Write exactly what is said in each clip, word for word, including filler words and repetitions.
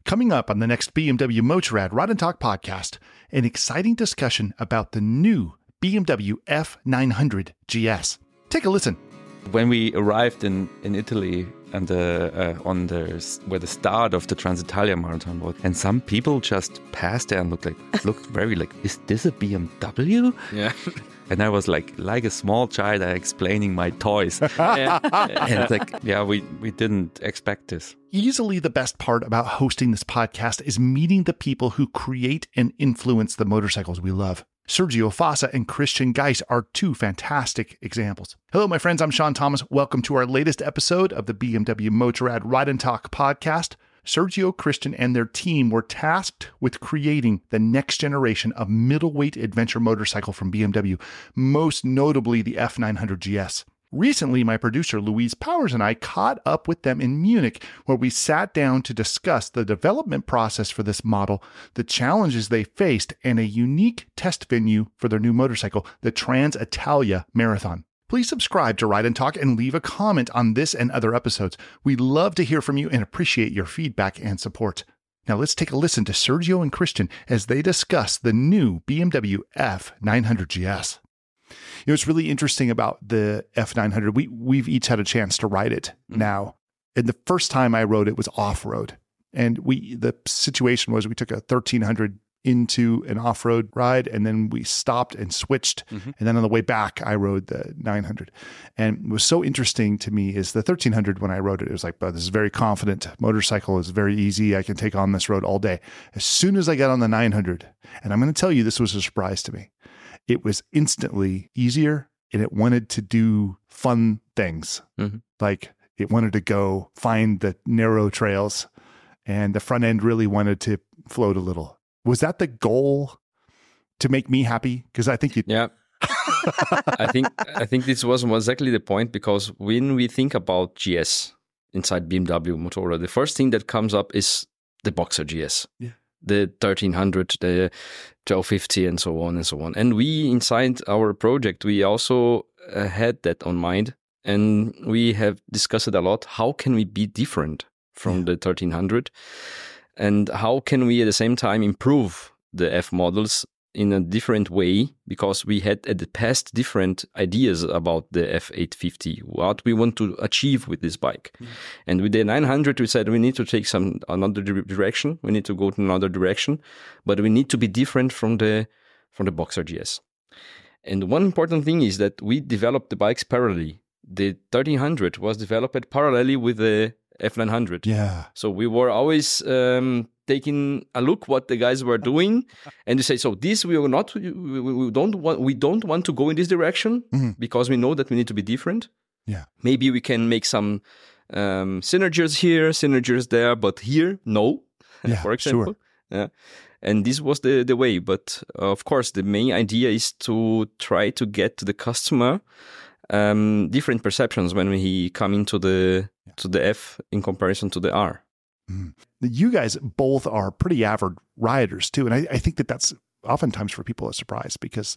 Coming up on the next B M W Motorrad Ride and Talk podcast, an exciting discussion about the new B M W F nine hundred G S. Take a listen. When we arrived in, in Italy and the, uh, on the where the start of the Transitalia Marathon was, and some people just passed there and looked like looked very like, is this a B M W? Yeah. And I was like, like a small child, I explaining my toys. And like, yeah, we, we didn't expect this. Easily the best part about hosting this podcast is meeting the people who create and influence the motorcycles we love. Sergio Fossa and Christian Geis are two fantastic examples. Hello, my friends. I'm Sean Thomas. Welcome to our latest episode of the B M W Motorrad Ride and Talk podcast. Sergio, Christian, and their team were tasked with creating the next generation of middleweight adventure motorcycle from B M W, most notably the F nine hundred G S. Recently, my producer Louise Powers and I caught up with them in Munich, where we sat down to discuss the development process for this model, the challenges they faced, and a unique test venue for their new motorcycle, the Transitalia Marathon. Please subscribe to Ride and Talk and leave a comment on this and other episodes. We'd love to hear from you and appreciate your feedback and support. Now let's take a listen to Sergio and Christian as they discuss the new B M W F nine hundred G S. You know, it's really interesting about the F nine hundred. We, we've each had a chance to ride it now. And the first time I rode it was off-road. And we the situation was we took a thirteen hundred into an off-road ride, and then we stopped and switched. Mm-hmm. And then on the way back, I rode the nine hundred. And what was so interesting to me is the thirteen hundred, when I rode it, it was like, oh, this is very confident. Motorcycle is very easy. I can take on this road all day. As soon as I got on the nine hundred, and I'm going to tell you, this was a surprise to me. It was instantly easier, and it wanted to do fun things. Mm-hmm. Like it wanted to go find the narrow trails, and the front end really wanted to float a little. Was that the goal, to make me happy? Because I think you. Yeah, I think I think this was exactly the point, because when we think about G S inside B M W Motorrad, the first thing that comes up is the Boxer G S. Yeah. The thirteen hundred, the twelve fifty, and so on and so on. And we, inside our project, we also uh, had that on mind. And we have discussed it a lot. How can we be different from yeah. the thirteen hundred? And how can we at the same time improve the F models in a different way? Because we had at the past different ideas about the F eight fifty, what we want to achieve with this bike. Mm. And with the nine hundred, we said we need to take some another direction. We need to go to another direction, but we need to be different from the from the Boxer G S. And one important thing is that we developed the bikes parallelly. The thirteen hundred was developed parallelly with the F nine hundred. Yeah. So we were always um, taking a look what the guys were doing, and you say, so this we will not, we, we don't want, we don't want to go in this direction mm-hmm. because we know that we need to be different. Yeah. Maybe we can make some um, synergies here, synergies there, but here, no. Yeah, for example. Sure. Yeah. And this was the the way. But uh, of course, the main idea is to try to get to the customer Um, different perceptions when he come into the to the F in comparison to the R. Mm. You guys both are pretty avid riders too, and I, I think that that's oftentimes for people a surprise, because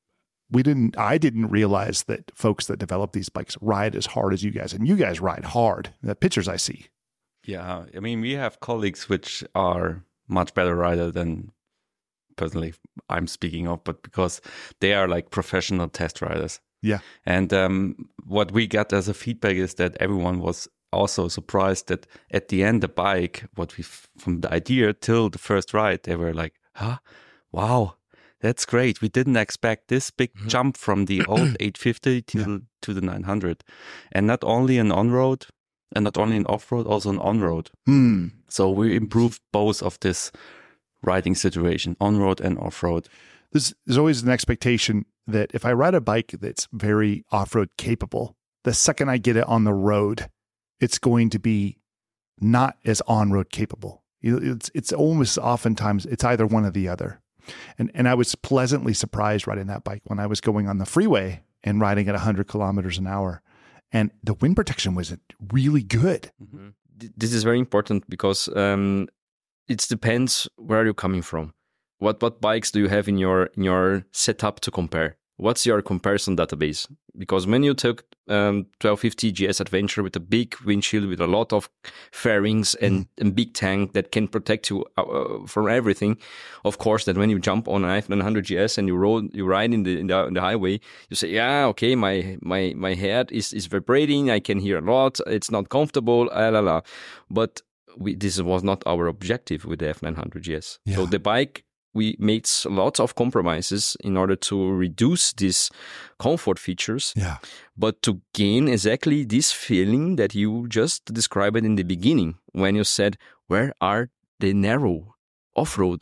we didn't. I didn't realize that folks that develop these bikes ride as hard as you guys, and you guys ride hard. The pictures I see. Yeah, I mean, we have colleagues which are much better rider than personally I'm speaking of, but because they are like professional test riders. Yeah. And um, what we got as a feedback is that everyone was also surprised that at the end, the bike, what we, from the idea till the first ride, they were like, huh, wow, that's great. We didn't expect this big mm-hmm. jump from the old eight fifty to, yeah. to the nine hundred. And not only in on-road and not only in off-road, also in on-road. Mm. So we improved both of this riding situation, on-road and off-road. There's, there's always an expectation that if I ride a bike that's very off-road capable, the second I get it on the road, it's going to be not as on-road capable. It's it's almost oftentimes, it's either one or the other. And and I was pleasantly surprised riding that bike when I was going on the freeway and riding at one hundred kilometers an hour. And the wind protection was really good. Mm-hmm. This is very important because um, it depends where you're coming from. What what bikes do you have in your in your setup to compare? what's your comparison database? Because when you took um, twelve fifty G S Adventure with a big windshield, with a lot of fairings and, mm. and big tank that can protect you uh, from everything, of course, that when you jump on an F nine hundred G S and you roll, you ride in the, in the in the highway, you say, yeah, okay, my my my head is is vibrating, I can hear a lot, it's not comfortable, ah, la la. But we, this was not our objective with the F nine hundred G S. Yeah. So the bike, we made lots of compromises in order to reduce these comfort features, yeah. but to gain exactly this feeling that you just described in the beginning when you said, where are the narrow off-road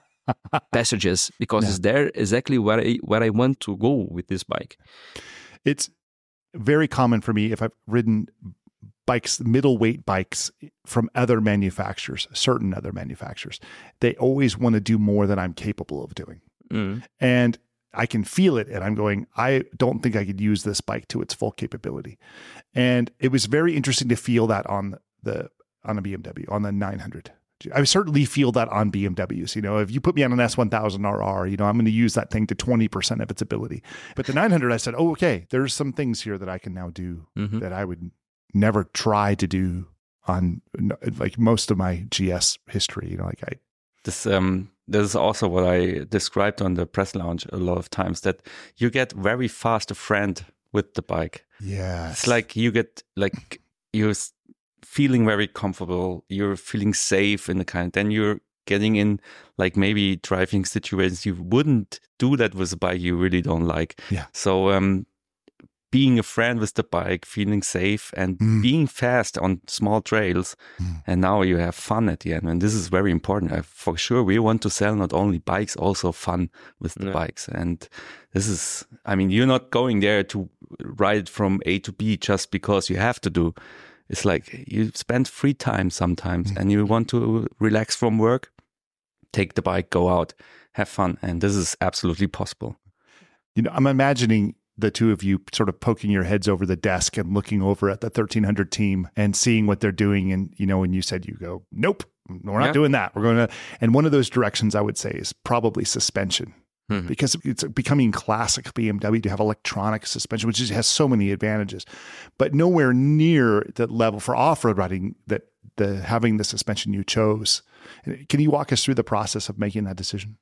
passages? Because yeah. it's there exactly where I, where I want to go with this bike. It's very common for me if I've ridden bikes, middleweight bikes from other manufacturers, certain other manufacturers, they always want to do more than I'm capable of doing. Mm. And I can feel it. And I'm going, I don't think I could use this bike to its full capability. And it was very interesting to feel that on the, on a B M W, on the nine hundred. I certainly feel that on B M Ws. You know, if you put me on an S one thousand R R, you know, I'm going to use that thing to twenty percent of its ability. But the nine hundred, I said, oh, okay, there's some things here that I can now do mm-hmm. that I would never try to do on like most of my G S history. You know, like I. This um this is also what I described on the press lounge a lot of times, that you get very fast a friend with the bike. Yeah, it's like you get like you're feeling very comfortable. You're feeling safe in the kind. Then you're getting in like maybe driving situations you wouldn't do that with a bike you really don't like. Yeah. So um. being a friend with the bike, feeling safe and mm. being fast on small trails. Mm. And now you have fun at the end. And this is very important. Uh, for sure, we want to sell not only bikes, also fun with the yeah. bikes. And this is, I mean, you're not going there to ride from A to B just because you have to do. It's like you spend free time sometimes mm. and you want to relax from work, take the bike, go out, have fun. And this is absolutely possible. You know, I'm imagining the two of you sort of poking your heads over the desk and looking over at the thirteen hundred team and seeing what they're doing. And, you know, when you said, you go, nope, we're not yeah. doing that. We're going to, and one of those directions I would say is probably suspension, mm-hmm. because it's becoming classic B M W to have electronic suspension, which is, has so many advantages, but nowhere near the level for off-road riding that the having the suspension you chose. Can you walk us through the process of making that decision?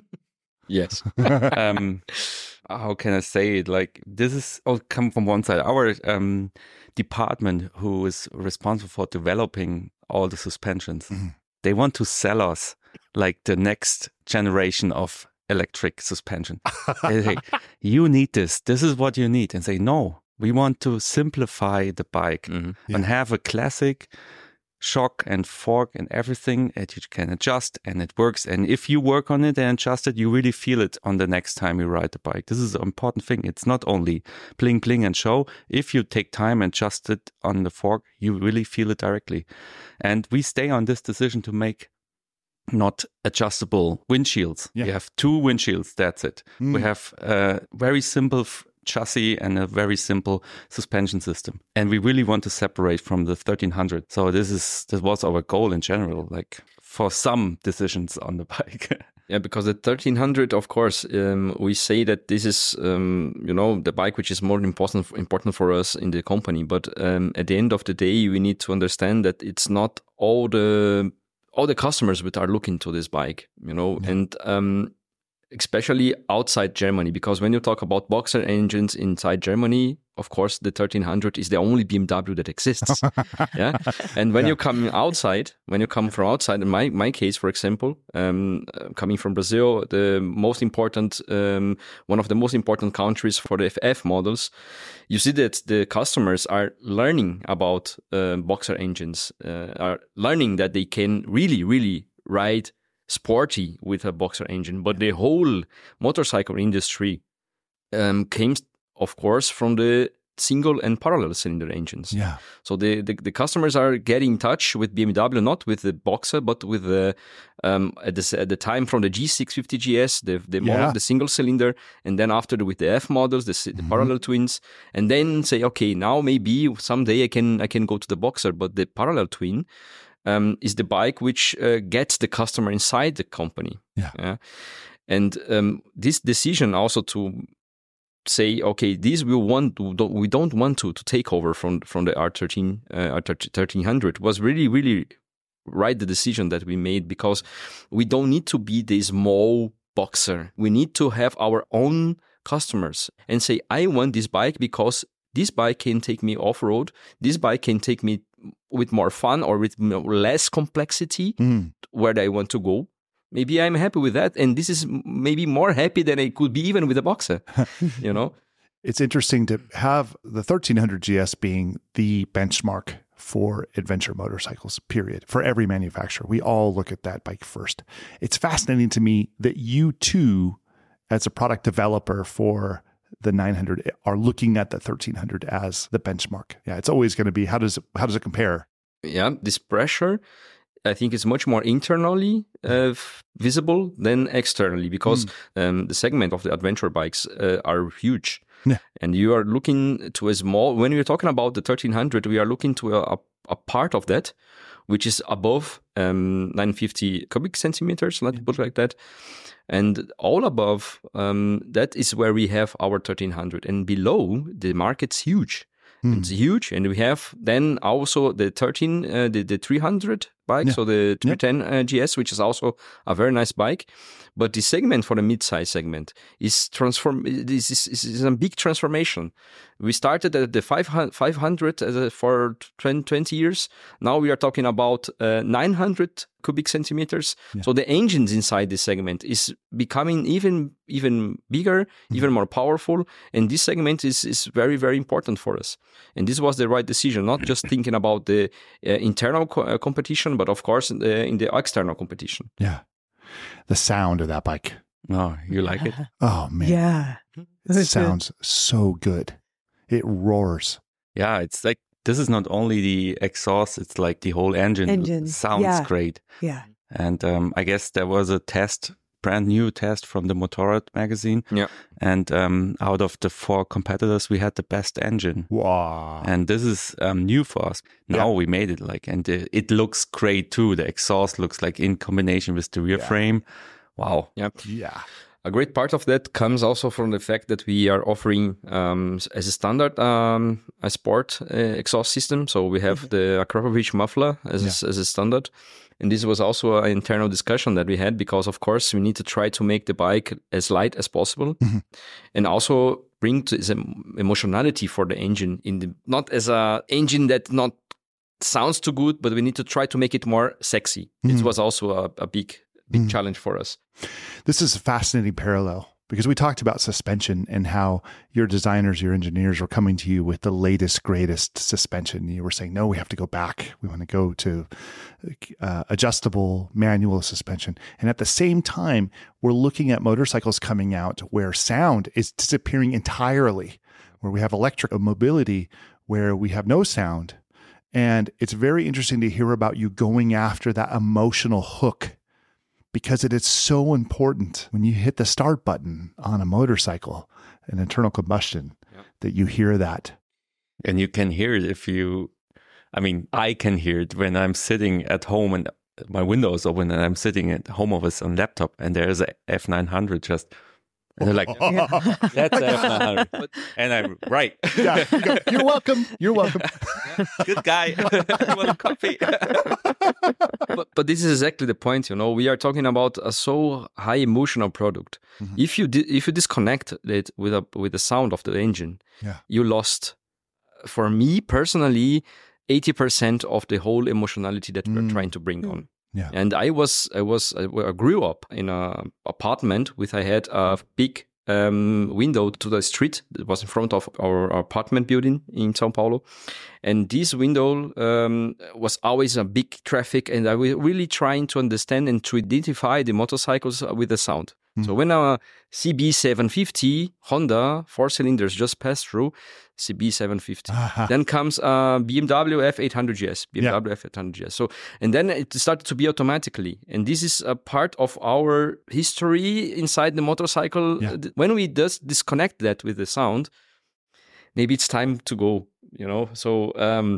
Yes. um, how can I say it? Like, this is all come from one side. Our um, department, who is responsible for developing all the suspensions, mm-hmm. they want to sell us like the next generation of electric suspension. They say, you need this. This is what you need. And say, no, we want to simplify the bike mm-hmm. yeah. and have a classic shock and fork and everything that you can adjust, and it works. And if you work on it and adjust it, you really feel it on the next time you ride the bike. This is an important thing. It's not only bling bling and show. If you take time and adjust it on the fork, you really feel it directly. And we stay on this decision to make not adjustable windshields. Yeah. We have two windshields, that's it. Mm. We have a very simple f- chassis and a very simple suspension system, and we really want to separate from the thirteen hundred. So this is this was our goal in general, like for some decisions on the bike. Yeah, because the thirteen hundred, of course, um, we say that this is um, you know, the bike which is more important important for us in the company. But um, at the end of the day, we need to understand that it's not all the all the customers that are looking to this bike, you know, yeah. and um, especially outside Germany, because when you talk about boxer engines inside Germany, of course, the thirteen hundred is the only B M W that exists. yeah. And when yeah. you come outside, when you come from outside, in my, my case, for example, um, coming from Brazil, the most important, um, one of the most important countries for the F F models, you see that the customers are learning about uh, boxer engines, uh, are learning that they can really, really ride sporty with a boxer engine. But the whole motorcycle industry um, came, of course, from the single and parallel cylinder engines. Yeah. So the, the, the customers are getting in touch with B M W, not with the Boxer, but with the um, at the at the time from the G six fifty G S, the the, yeah. model, the single cylinder, and then after the, with the F models, the, the mm-hmm. parallel twins, and then say, okay, now maybe someday I can I can go to the Boxer, but the parallel twin um, is the bike which uh, gets the customer inside the company. Yeah. yeah? And um, this decision also to say, okay, this we want to, don't, we don't want to, to take over from from the R thirteen, uh, R thirteen hundred was really, really right the decision that we made, because we don't need to be the small boxer. We need to have our own customers and say, I want this bike because this bike can take me off-road. This bike can take me with more fun or with less complexity mm. where I want to go. Maybe I'm happy with that. And this is maybe more happy than I could be even with a boxer, you know? It's interesting to have the thirteen hundred G S being the benchmark for adventure motorcycles, period, for every manufacturer. We all look at that bike first. It's fascinating to me that you too, as a product developer for the nine hundred, are looking at the thirteen hundred as the benchmark. Yeah, it's always going to be, how does it, how does it compare? Yeah, this pressure, I think, is much more internally uh, visible than externally, because mm. um, the segment of the adventure bikes uh, are huge. Yeah. And you are looking to a small, when we're talking about the thirteen hundred, we are looking to a, a part of that, which is above um, nine hundred fifty cubic centimeters, let's put it like that. And all above, um, that is where we have our thirteen hundred. And below, the market's huge. Mm. It's huge. And we have then also the thirteen, uh, the, the three hundred bike, yeah. so the three ten uh, G S, which is also a very nice bike. But the segment for the mid-size segment is transform. This is, is a big transformation. We started at the five hundred as a, for twenty years. Now we are talking about uh, nine hundred cubic centimeters. Yeah. So the engines inside this segment is becoming even even bigger, mm-hmm. even more powerful. And this segment is is very, very important for us. And this was the right decision, not just thinking about the uh, internal co- uh, competition, but of course uh, in the external competition. Yeah. The sound of that bike. Oh, you like it? Oh, man. Yeah. It sounds so good. It roars. Yeah, it's like, this is not only the exhaust, it's like the whole engine, engine. sounds yeah. great. Yeah. And um, I guess there was a test, brand new test from the Motorrad magazine. Yeah. And um, out of the four competitors, we had the best engine. Wow. And this is um, new for us. Now yeah. we made it like, and it, it looks great too. The exhaust looks like in combination with the rear yeah. frame. Wow. Yeah. Yeah. A great part of that comes also from the fact that we are offering um, as a standard um, a sport uh, exhaust system. So we have the Akrapovic muffler as, yeah. a, as a standard. And this was also an internal discussion that we had, because, of course, we need to try to make the bike as light as possible mm-hmm. and also bring to some emotionality for the engine, in the not as a engine that not sounds too good, but we need to try to make it more sexy. Mm-hmm. It was also a, a big, big mm-hmm. challenge for us. This is a fascinating parallel, because we talked about suspension and how your designers, your engineers were coming to you with the latest, greatest suspension. You were saying, no, we have to go back. We want to go to uh, adjustable manual suspension. And at the same time, we're looking at motorcycles coming out where sound is disappearing entirely, where we have electric mobility, where we have no sound. And it's very interesting to hear about you going after that emotional hook, because it is so important when you hit the start button on a motorcycle, an internal combustion, yeah. that you hear that. And you can hear it if you, I mean, I can hear it when I'm sitting at home and my window is open and I'm sitting at home office on laptop and there's a F nine hundred just, and they're like, yeah. that's a F nine hundred. And I'm right. Yeah, you go, you're welcome. You're welcome. Good guy. You want a coffee? but, but this is exactly the point, you know. We are talking about a so high emotional product. Mm-hmm. If you di- if you disconnect it with a with the sound of the engine, yeah. you lost. For me personally, eighty percent of the whole emotionality that mm. we're trying to bring mm. on. Yeah. And I was I was I grew up in an apartment with I had a big um, window to the street that was in front of our apartment building in São Paulo. And this window um, was always a big traffic, and I was really trying to understand and to identify the motorcycles with the sound. Mm. So when a C B seven fifty Honda four cylinders just passed through, C B seven fifty, uh-huh. then comes a B M W F eight hundred G S, B M W yeah. F eight hundred G S. So, and then it started to be automatically. And this is a part of our history inside the motorcycle. Yeah. When we just disconnect that with the sound, maybe it's time to go, you know? So, um,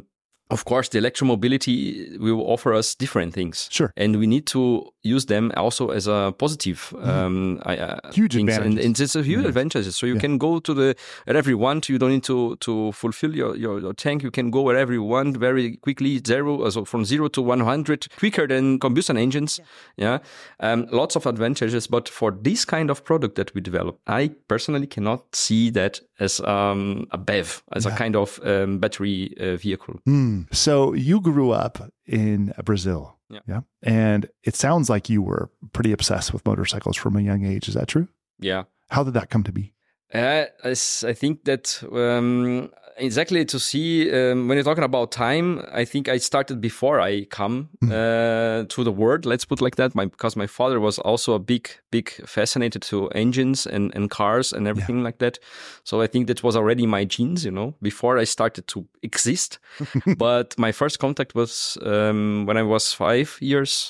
Of course, the electromobility will offer us different things. Sure. And we need to use them also as a positive. Um, uh, huge things. advantages. And, and it's a huge yeah. advantage. So you yeah. can go to the wherever you want. You don't need to, to fulfill your, your, your tank. You can go wherever you want very quickly, zero, so from zero to one hundred, quicker than combustion engines. Yeah. yeah? Um, lots of advantages. But for this kind of product that we develop, I personally cannot see that as um, a B E V, as yeah. a kind of um, battery uh, vehicle. Mm. So you grew up in Brazil, yeah. yeah, and it sounds like you were pretty obsessed with motorcycles from a young age. Is that true? Yeah. How did that come to be? Uh, I, I think that um, exactly to see um, when you're talking about time, I think I started before I come mm. uh, to the world. Let's put it like that, my, because my father was also a big, big fascinated to engines and, and cars and everything yeah. like that. So I think that was already my genes, you know, before I started to exist. But my first contact was um, when I was five years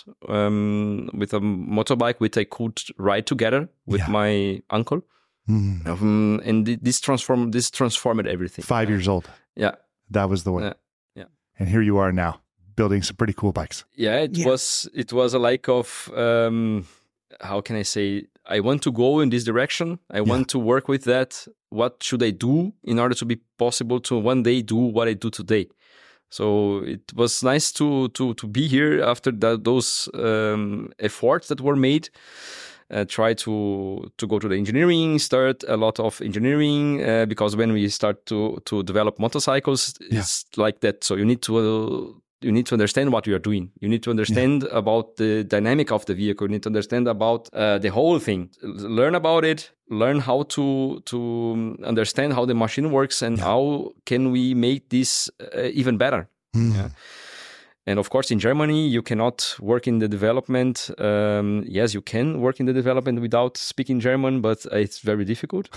um, with a motorbike which I could ride together with yeah. my uncle. Mm. Um, and this transformed this transformed everything. Five years old. Yeah, that was the way. Yeah, yeah. And here you are now, building some pretty cool bikes. Yeah, it yeah. was it was a like of um, how can I say? I want to go in this direction. I yeah. want to work with that. What should I do in order to be possible to one day do what I do today? So it was nice to to to be here after that, those um, efforts that were made. Uh, try to to go to the engineering, start a lot of engineering uh, because when we start to to develop motorcycles, yeah. it's like that. So you need to uh, you need to understand what you are doing. You need to understand yeah. about the dynamic of the vehicle. You need to understand about uh, the whole thing. Learn about it. Learn how to to understand how the machine works and yeah. how can we make this uh, even better. Mm. Yeah. And of course, in Germany, you cannot work in the development. Um, yes, you can work in the development without speaking German, but it's very difficult.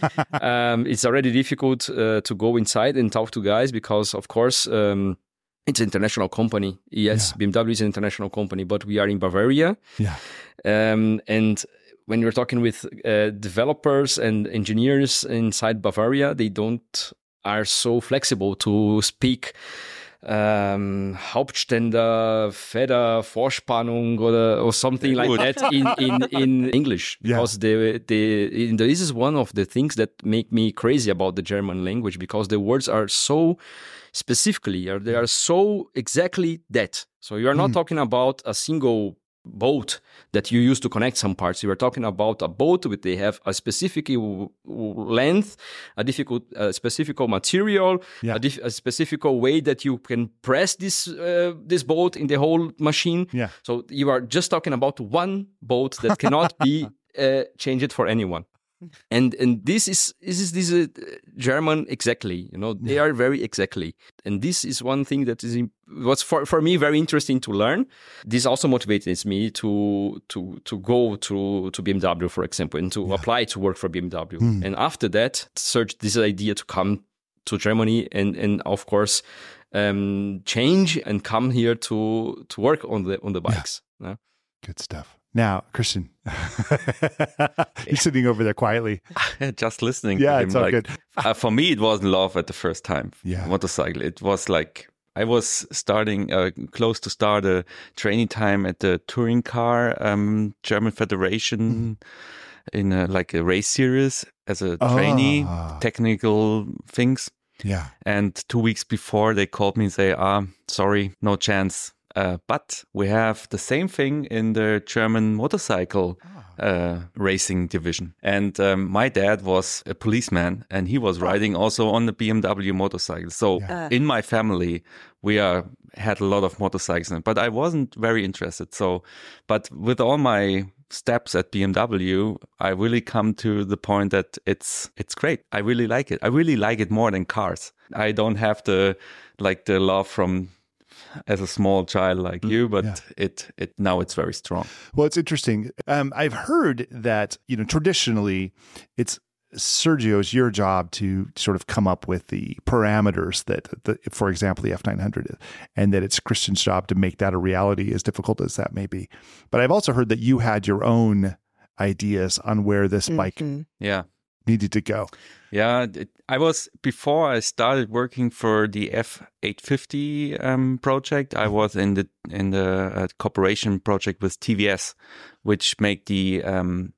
um, it's already difficult uh, to go inside and talk to guys because, of course, um, it's an international company. Yes, yeah. B M W is an international company, but we are in Bavaria. Yeah. Um, and when you're talking with uh, developers and engineers inside Bavaria, they don't are so flexible to speak Um, Hauptständer, Feder, Vorspannung or, or something like that in, in, in English. Because yeah. the, the, this is one of the things that make me crazy about the German language because the words are so specifically, or they are so exactly that. So you are not mm. talking about a single boat that you use to connect some parts. You are talking about a boat with they have a specific length, a difficult, a specific material, yeah. a, dif- a specific way that you can press this uh, this boat in the whole machine. Yeah. So you are just talking about one boat that cannot be uh, changed for anyone. And and this is this is this is German exactly, you know, they are very exactly, and this is one thing that is was for, for me very interesting to learn. This also motivates me to to to go to to B M W, for example, and to yeah. apply to work for B M W. Mm. And after that, search this idea to come to Germany and and of course um, change and come here to to work on the on the bikes. Yeah. Yeah. Good stuff. Now, Christian, you're sitting over there quietly. Just listening yeah, to him. It's all like, good. uh, for me, it wasn't love at the first time. Yeah. Motorcycle. It was like, I was starting, uh, close to start a training time at the touring car, um, German Federation mm-hmm. in a, like a race series as a oh. trainee, technical things. Yeah. And two weeks before they called me and say, ah, sorry, no chance. Uh, but we have the same thing in the German motorcycle uh, racing division. And um, my dad was a policeman and he was riding also on the B M W motorcycle. So yeah. in my family, we are had a lot of motorcycles, but I wasn't very interested. So, but with all my steps at B M W, I really come to the point that it's it's great. I really like it. I really like it more than cars. I don't have the like the love from as a small child like you, but yeah. it it now it's very strong. Well, it's interesting. Um, I've heard that, you know, traditionally it's Sergio's your job to sort of come up with the parameters that, the, for example, the F nine hundred is, and that it's Christian's job to make that a reality, as difficult as that may be. But I've also heard that you had your own ideas on where this mm-hmm. bike yeah. needed to go? Yeah, it, I was, before I started working for the F eight fifty um, project, I was in the in the uh, cooperation project with T V S, which make the um,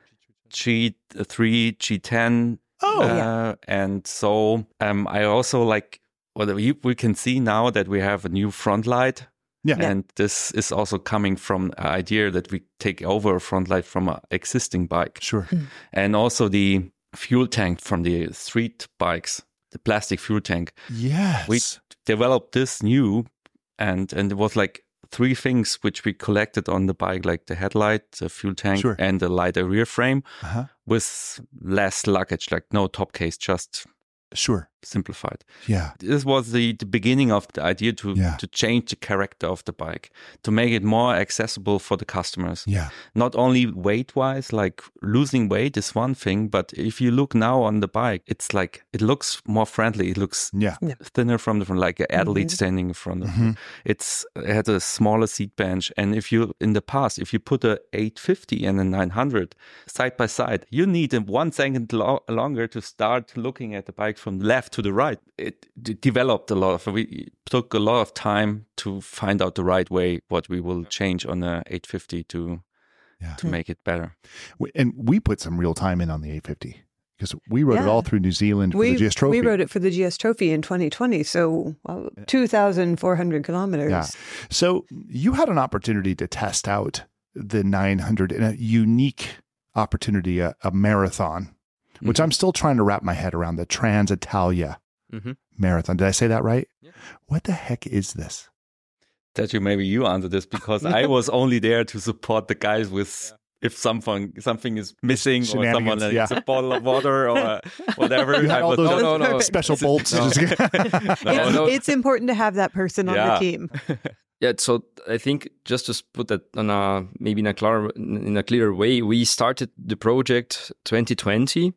G three, G ten. Oh, uh, yeah. And so um, I also like, well, we, we can see now that we have a new front light. Yeah. Yeah. And this is also coming from an idea that we take over a front light from an existing bike. Sure. And also the fuel tank from the street bikes, the plastic fuel tank. Yes. We developed this new, and and it was like three things which we collected on the bike, like the headlight, the fuel tank, Sure. and the lighter rear frame, Uh-huh. with less luggage, like no top case, just Sure. simplified. Yeah. This was the, the beginning of the idea to Yeah. to change the character of the bike, to make it more accessible for the customers. Yeah. Not only weight wise, like losing weight is one thing, but if you look now on the bike, it's like it looks more friendly. It looks Yeah. thinner from the front, like an athlete Mhm. standing in front of Mhm. you. It's it had a smaller seat bench, and if you in the past, if you put a eight fifty and a nine hundred side by side, you need a one second lo- longer to start looking at the bike from left to the right. It d- developed a lot of. We took a lot of time to find out the right way what we will change on the eight fifty to Yeah. to make it better. We- And we put some real time in on the eight fifty because we rode it Yeah. all through New Zealand for We, the G S Trophy. we rode it for the G S Trophy in twenty twenty, so well, two thousand four hundred kilometers. Yeah. So you had an opportunity to test out the nine hundred in a unique opportunity, a, a marathon, which Mhm. I'm still trying to wrap my head around, the Trans Italia Mhm. Marathon. Did I say that right? Yeah. What the heck is this? That you maybe you answer this, because I was only there to support the guys with if something something is missing, or someone Shenanigans, needs yeah. a bottle of water or whatever. You had I all was those no, no, no. special bolts. No. Just- No, It's, no. it's important to have that person on Yeah. the team. Yeah, so I think just to put that on a maybe in a clear in a clearer way, we started the project twenty twenty,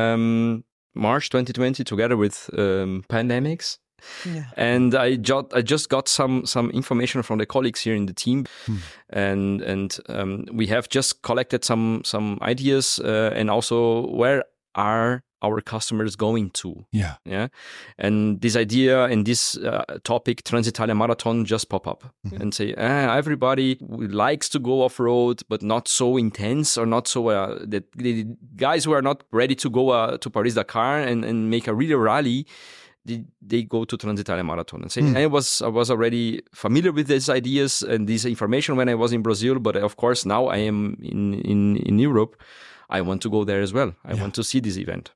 um, March twenty twenty, together with um, pandemics, Yeah. and I just I just got some some information from the colleagues here in the team, Hmm. and and um, we have just collected some some ideas, uh, and also where are our customers going to? yeah. Yeah, and this idea and this uh, topic, Transitalia Marathon, just pop up Mhm. and say, ah, everybody likes to go off road, but not so intense, or not so uh, that the guys who are not ready to go uh, to Paris Dakar and, and make a real rally. They, they go to Transitalia Marathon and say, Mm. I was I was already familiar with these ideas and this information when I was in Brazil, but of course now I am in in, in Europe. I want to go there as well. I Yeah. want to see this event.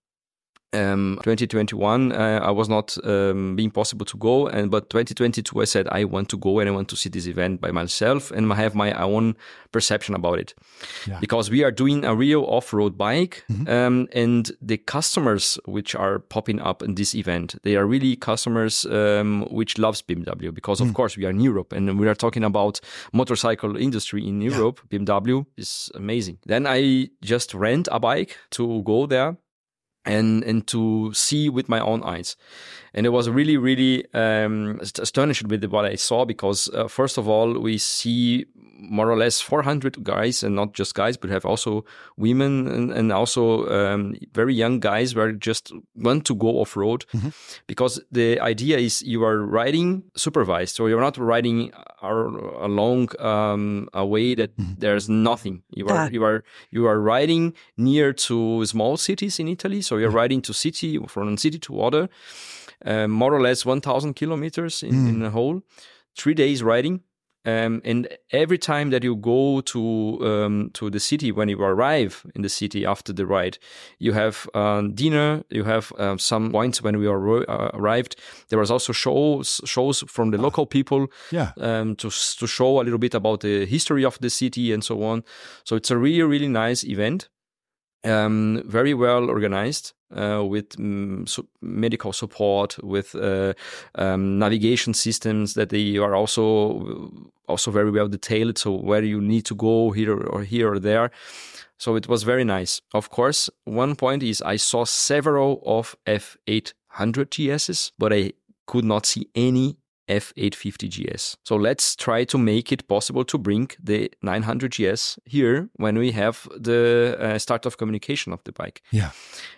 Um, twenty twenty-one, uh, I was not um, being possible to go, and but twenty twenty-two, I said I want to go and I want to see this event by myself and have my own perception about it, Yeah. because we are doing a real off-road bike, Mhm. um, and the customers which are popping up in this event, they are really customers um, which loves B M W, because of Mm. course we are in Europe and we are talking about motorcycle industry in Europe. B M W is amazing. Then I just rent a bike to go there and and to see with my own eyes. And it was really, really um, ast- astonished with what I saw, because uh, first of all, we see more or less four hundred guys, and not just guys, but have also women and, and also um, very young guys who are just want to go off-road. Mhm. Because the idea is you are riding supervised, so you're not riding ar- along um, a way that Mhm. there's nothing. You are Ah. you are you are riding near to small cities in Italy, so you're riding to city from one city to other, uh, more or less one thousand kilometers in, Mm. in a whole, three days riding. Um, and every time that you go to um, to the city, when you arrive in the city after the ride, you have um, dinner. You have um, some points when we are uh, arrived. There was also shows shows from the local people Yeah. um, to to show a little bit about the history of the city and so on. So it's a really really nice event, um, very well organized, uh, with um, so medical support, with uh, um, navigation systems that they are also also very well detailed. So where you need to go here or here or there. So it was very nice. Of course, one point is I saw several of F eight hundred G Ss, but I could not see any F eight fifty G S. So let's try to make it possible to bring the nine hundred G S here when we have the uh, start of communication of the bike. Yeah.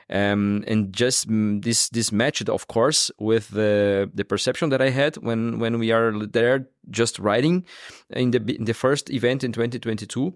Um, and just mm, this this matched, of course, with the the perception that I had when when we are there just riding in the in the first event in twenty twenty-two.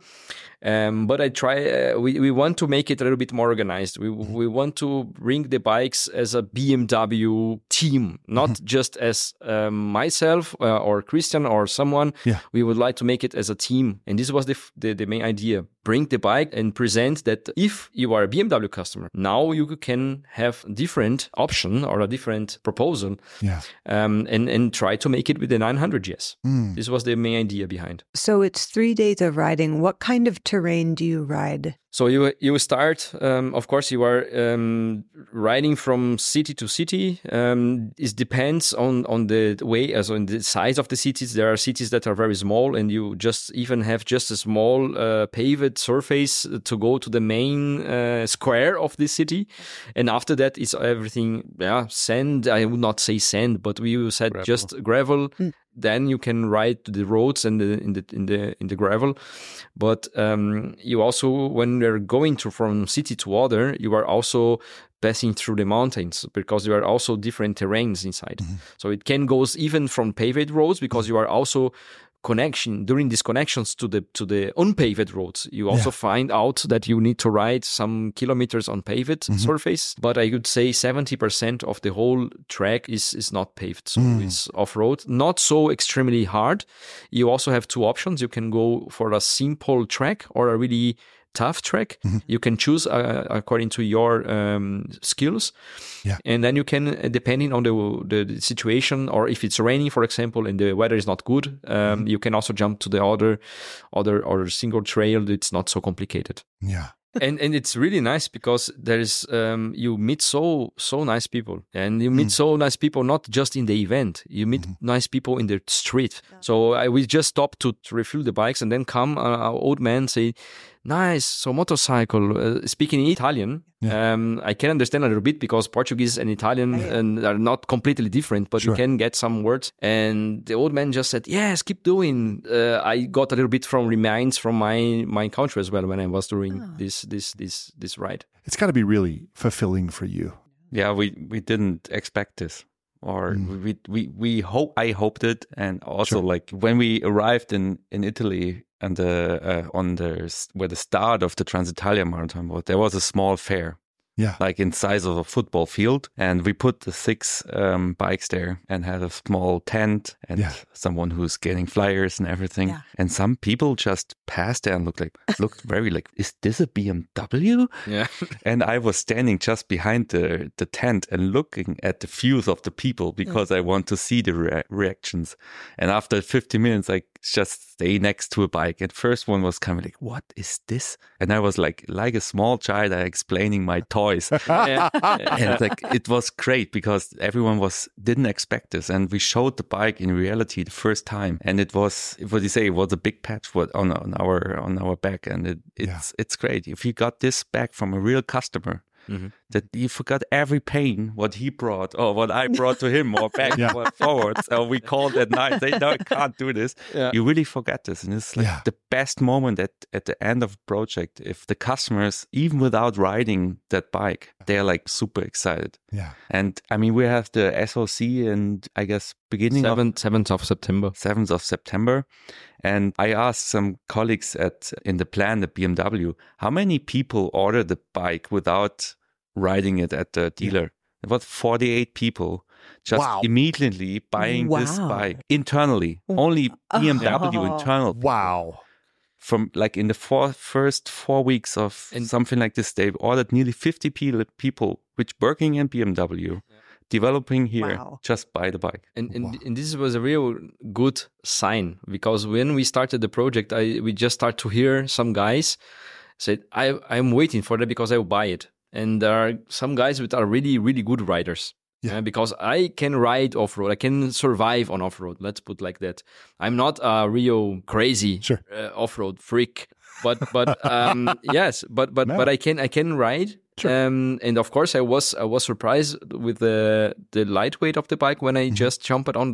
Um, but I try. Uh, we we want to make it a little bit more organized. We we want to bring the bikes as a B M W team, not just as um, myself uh, or Christian or someone. Yeah. We would like to make it as a team, and this was the the, the main idea. Bring the bike and present that if you are a B M W customer, now you can have different option or a different proposal, Yeah. um, and and try to make it with the nine hundred G S. Mm. This was the main idea behind. So it's three days of riding. What kind of terrain do you ride? So you you start, um, of course, you are um, riding from city to city. Um, it depends on, on the way, as on the size of the cities. There are cities that are very small, and you just even have just a small uh, paved surface to go to the main uh, square of the city. And after that, it's everything, yeah, sand. I would not say sand, but we said Gravel. just gravel. Mm. Then you can ride the roads and the, in the in the in the gravel, but um, you also, when you're going to from city to other, you are also passing through the mountains because there are also different terrains inside. Mm-hmm. So it can go even from paved roads because you are also connection during these connections to the to the unpaved roads. You also yeah. find out that you need to ride some kilometers on paved mm-hmm. surface, but I would say seventy percent of the whole track is is not paved, so mm. it's off-road, not so extremely hard. You also have two options. You can go for a simple track or a really tough track. Mm-hmm. You can choose uh, according to your um, skills. Yeah. And then you can, uh, depending on the, the the situation, or if it's raining, for example, and the weather is not good, um, mm-hmm. you can also jump to the other, other or single trail. It's not so complicated. Yeah. and and it's really nice because there's um, you meet so so nice people, and you meet mm. so nice people not just in the event. You meet mm-hmm. nice people in the street. Yeah. So I, we just stopped to, to refuel the bikes, and then come uh, our old man say, "Nice, so motorcycle." Uh, speaking in Italian, yeah. um, I can understand a little bit because Portuguese and Italian yeah. and are not completely different, but sure. you can get some words. And the old man just said, "Yes, keep doing." Uh, I got a little bit from reminds from my my country as well when I was doing oh. this this this this ride. It's got to be really fulfilling for you. Yeah, we we didn't expect this. Or mm. we we we hope I hoped it, and also sure. like when we arrived in in Italy and the uh, on the where the start of the Transitalia Marathon was, there was a small fair, yeah, like in size of a football field, and we put the six um, bikes there and had a small tent and yeah. someone who's getting flyers and everything, yeah. and some people just passed there and looked like looked very like, is this a B M W? Yeah, and I was standing just behind the the tent and looking at the views of the people because yeah. I want to see the rea- reactions. And after fifty minutes, I just stay next to a bike. And first one was kind of like, what is this? And I was like, like a small child, I explaining my toys. yeah. And like, it was great because everyone was, didn't expect this. And we showed the bike in reality the first time. And it was, what do you say? It was a big patch on, on our, on our back. And it, it's, yeah. it's great. If you got this back from a real customer, mm-hmm. that you forgot every pain what he brought or what I brought to him or back yeah. or forward. So we called at night, say, no, I can't do this. Yeah. You really forget this. And it's like yeah. the best moment at, at the end of a project. If the customers, even without riding that bike, they're like super excited. Yeah. And I mean, we have the S O C and I guess beginning seventh, of seventh of September. seventh of September. And I asked some colleagues at in the plan at B M W, how many people ordered the bike without riding it at the dealer? Yeah. It was forty-eight people just wow. immediately buying wow. this bike internally. Only B M W oh. internal. Wow. From like in the four, first four weeks of and something like this, they ordered nearly fifty people, which working in B M W. Yeah. Developing here, wow. just buy the bike. And and, wow. and this was a real good sign because when we started the project, I we just start to hear some guys said, I, I'm waiting for that because I will buy it. And there are some guys that are really, really good riders. Yeah. Uh, because I can ride off-road. I can survive on off-road. Let's put like that. I'm not a real crazy sure. uh, off-road freak. But but um, yes, but but, no. but I can I can ride. Sure. Um, and of course, I was I was surprised with the the lightweight of the bike when I mm-hmm. just jumped on that.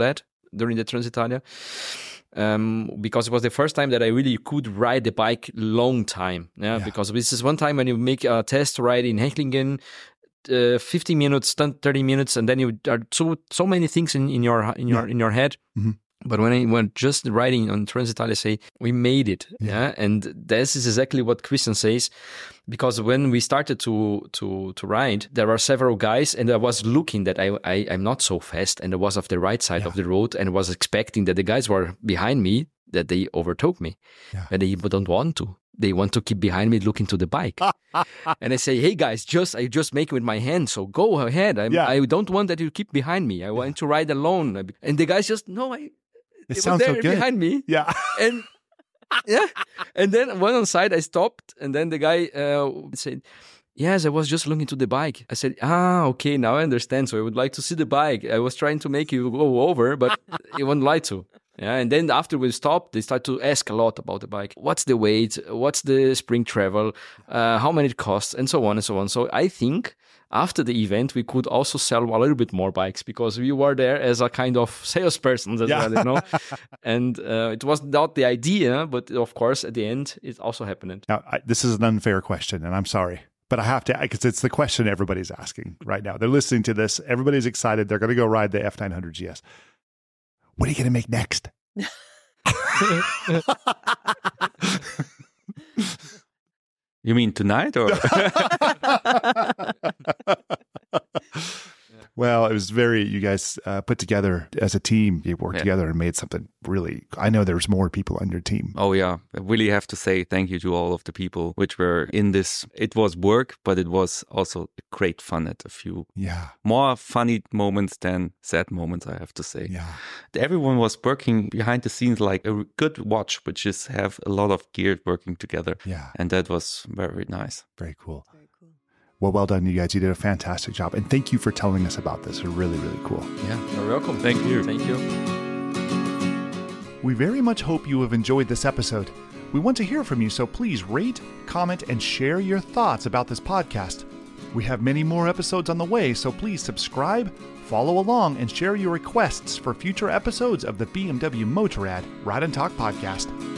during the Transitalia. Um, because it was the first time that I really could ride the bike long time. Yeah, yeah. Because this is one time when you make a test ride in Hechlingen, uh, fifty minutes, thirty minutes, and then you are so so many things in, in your in your yeah. in your head. Mm-hmm. But when I went just riding on Transitalia, I say we made it. Yeah. yeah, and this is exactly what Christian says, because when we started to to to ride, there were several guys, and I was looking that I, I I'm not so fast, and I was off the right side yeah. of the road, and was expecting that the guys were behind me, that they overtook me, yeah. and they don't want to. They want to keep behind me, looking to the bike, and I say, "Hey guys, just I just make it with my hand, so go ahead. I'm, yeah. I don't want that you keep behind me. I yeah. want to ride alone." And the guys just no, I. It they sounds were there so good. Behind me, yeah, and yeah, and then one on side I stopped, and then the guy uh, said, "Yes, I was just looking to the bike." I said, "Ah, okay, now I understand. So I would like to see the bike. I was trying to make you go over, but you wouldn't like to." Yeah, and then after we stopped, they start to ask a lot about the bike. What's the weight? What's the spring travel? Uh, how many it costs? And so on and so on. So I think after the event, we could also sell a little bit more bikes, because we were there as a kind of salesperson as yeah. well, you know. And uh, it was not the idea, but of course, at the end, it also happened. Now, I, this is an unfair question, and I'm sorry, but I have to, because it's the question everybody's asking right now. They're listening to this. Everybody's excited. They're going to go ride the F nine hundred G S. What are you going to make next? You mean tonight, or? Well, it was very, you guys uh, put together as a team. You worked yeah. together and made something really, I know there's more people on your team. Oh, yeah. I really have to say thank you to all of the people which were in this. It was work, but it was also great fun at a few. Yeah. More funny moments than sad moments, I have to say. Yeah. Everyone was working behind the scenes like a good watch, which is have a lot of gear working together. Yeah. And that was very nice. Very cool. Well, well done, you guys. You did a fantastic job. And thank you for telling us about this. It's really, really cool. Yeah, you're welcome. Thank you. Thank you. We very much hope you have enjoyed this episode. We want to hear from you, so please rate, comment, and share your thoughts about this podcast. We have many more episodes on the way, so please subscribe, follow along, and share your requests for future episodes of the B M W Motorrad Ride and Talk podcast.